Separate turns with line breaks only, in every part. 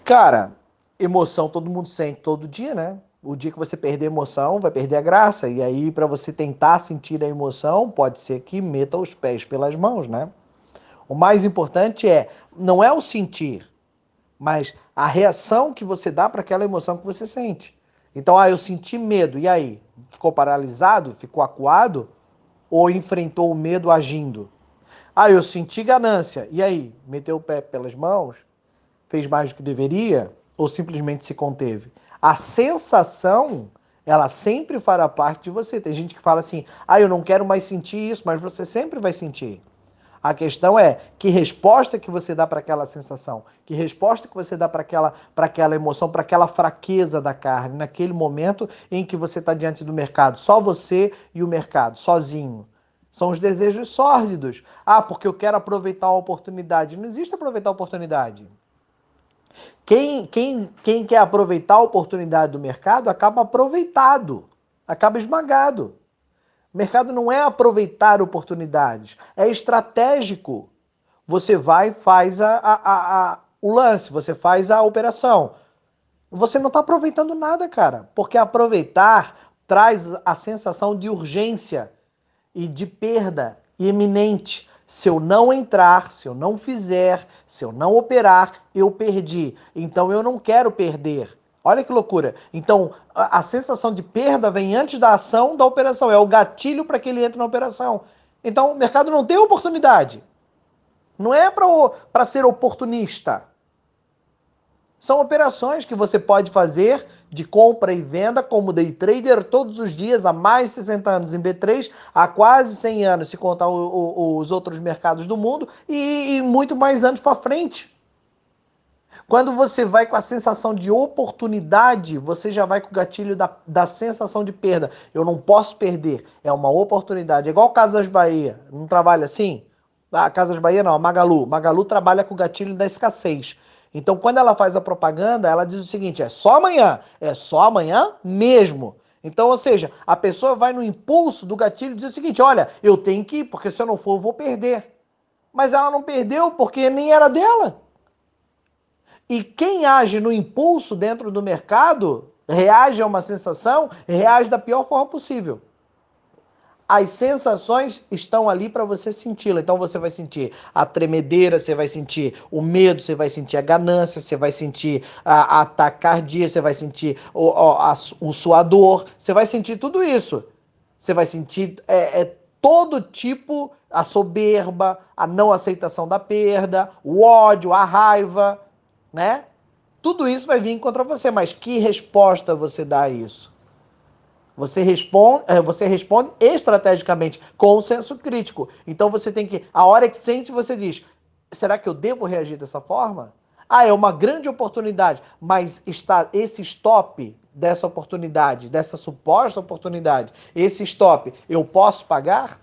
Cara, emoção todo mundo sente todo dia, né? O dia que você perder a emoção, vai perder a graça. E aí, para você tentar sentir a emoção, pode ser que meta os pés pelas mãos, né? O mais importante não é o sentir, mas a reação que você dá para aquela emoção que você sente. Então, eu senti medo, e aí? Ficou paralisado? Ficou acuado? Ou enfrentou o medo agindo? Eu senti ganância, e aí? Meteu o pé pelas mãos? Fez mais do que deveria? Ou simplesmente se conteve? A sensação, ela sempre fará parte de você. Tem gente que fala assim, eu não quero mais sentir isso, mas você sempre vai sentir. A questão é que resposta que você dá para aquela sensação, que resposta que você dá para aquela emoção, para aquela fraqueza da carne, naquele momento em que você está diante do mercado, só você e o mercado, sozinho. São os desejos sórdidos. Porque eu quero aproveitar a oportunidade. Não existe aproveitar a oportunidade. Quem quer aproveitar a oportunidade do mercado acaba aproveitado, acaba esmagado. O mercado não é aproveitar oportunidades, é estratégico. Você vai e faz o lance, você faz a operação. Você não está aproveitando nada, cara, porque aproveitar traz a sensação de urgência e de perda iminente. Se eu não entrar, se eu não fizer, se eu não operar, eu perdi. Então eu não quero perder. Olha que loucura. Então a sensação de perda vem antes da ação da operação. É o gatilho para que ele entre na operação. Então o mercado não tem oportunidade. Não é para ser oportunista. São operações que você pode fazer de compra e venda como day trader todos os dias há mais de 60 anos em B3, há quase 100 anos, se contar os outros mercados do mundo, e muito mais anos para frente. Quando você vai com a sensação de oportunidade, você já vai com o gatilho da sensação de perda. Eu não posso perder, é uma oportunidade. É igual o Casas Bahia, não trabalha assim? Casas Bahia não, a Magalu. Magalu trabalha com o gatilho da escassez. Então, quando ela faz a propaganda, ela diz o seguinte: é só amanhã mesmo. Então, ou seja, a pessoa vai no impulso do gatilho e diz o seguinte: olha, eu tenho que ir, porque se eu não for, eu vou perder. Mas ela não perdeu porque nem era dela. E quem age no impulso dentro do mercado, reage a uma sensação, reage da pior forma possível. As sensações estão ali para você senti-la. Então você vai sentir a tremedeira, você vai sentir o medo, você vai sentir a ganância, você vai sentir a taquicardia, você vai sentir o suador, você vai sentir tudo isso. Você vai sentir todo tipo, a soberba, a não aceitação da perda, o ódio, a raiva, né? Tudo isso vai vir contra você, mas que resposta você dá a isso? Você responde estrategicamente, com o senso crítico. Então você tem que, a hora que sente, você diz: será que eu devo reagir dessa forma? É uma grande oportunidade, mas está esse stop dessa oportunidade, dessa suposta oportunidade, esse stop, eu posso pagar?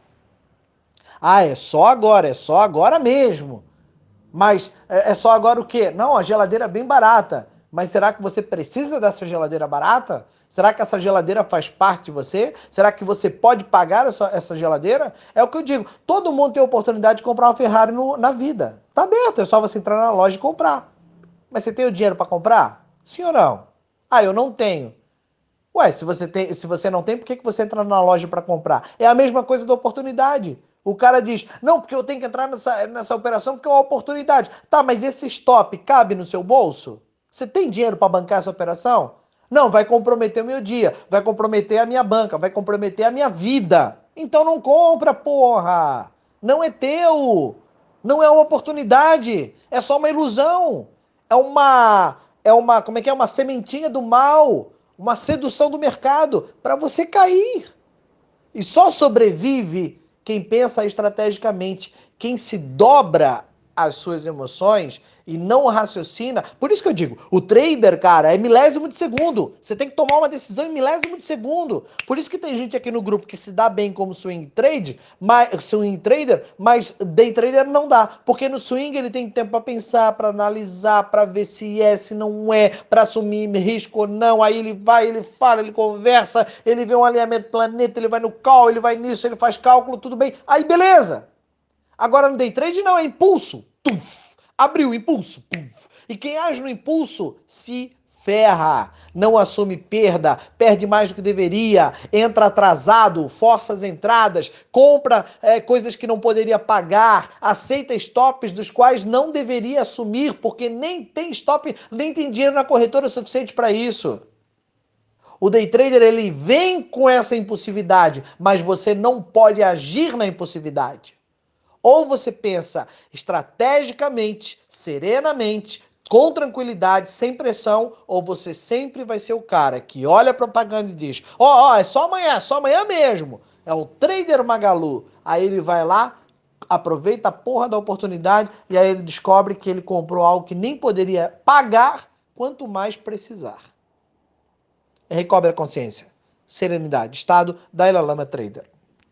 É só agora mesmo. Mas é só agora o quê? Não, a geladeira é bem barata. Mas será que você precisa dessa geladeira barata? Será que essa geladeira faz parte de você? Será que você pode pagar essa geladeira? É o que eu digo. Todo mundo tem a oportunidade de comprar uma Ferrari na vida. Tá aberto, é só você entrar na loja e comprar. Mas você tem o dinheiro para comprar? Sim ou não? Eu não tenho. Ué, se você não tem, por que você entra na loja para comprar? É a mesma coisa da oportunidade. O cara diz, não, porque eu tenho que entrar nessa operação porque é uma oportunidade. Tá, mas esse stop cabe no seu bolso? Você tem dinheiro para bancar essa operação? Não, vai comprometer o meu dia, vai comprometer a minha banca, vai comprometer a minha vida. Então não compra, porra! Não é teu! Não é uma oportunidade, é só uma ilusão. Como é que é? Uma sementinha do mal, uma sedução do mercado para você cair. E só sobrevive quem pensa estrategicamente, quem se dobra às suas emoções e não raciocina. Por isso que eu digo, o trader, cara, é milésimo de segundo. Você tem que tomar uma decisão em milésimo de segundo. Por isso que tem gente aqui no grupo que se dá bem como swing trader, mas day trader não dá, porque no swing ele tem tempo para pensar, para analisar, para ver se é, se não é, para assumir risco ou não. Aí ele vai, ele fala, ele conversa, ele vê um alinhamento do planeta, ele vai no call, ele vai nisso, ele faz cálculo, tudo bem. Aí beleza. Agora no day trade não, é impulso. Tuf, abriu, impulso. Puf. E quem age no impulso se ferra, não assume perda, perde mais do que deveria, entra atrasado, força as entradas, compra coisas que não poderia pagar, aceita stops dos quais não deveria assumir, porque nem tem stop, nem tem dinheiro na corretora suficiente para isso. O day trader, ele vem com essa impulsividade, mas você não pode agir na impulsividade. Ou você pensa estrategicamente, serenamente, com tranquilidade, sem pressão, ou você sempre vai ser o cara que olha a propaganda e diz: ó, é só amanhã mesmo. É o trader Magalu. Aí ele vai lá, aproveita a porra da oportunidade e aí ele descobre que ele comprou algo que nem poderia pagar, quanto mais precisar. Recobre a consciência. Serenidade. Estado. Dalai Lama Trader.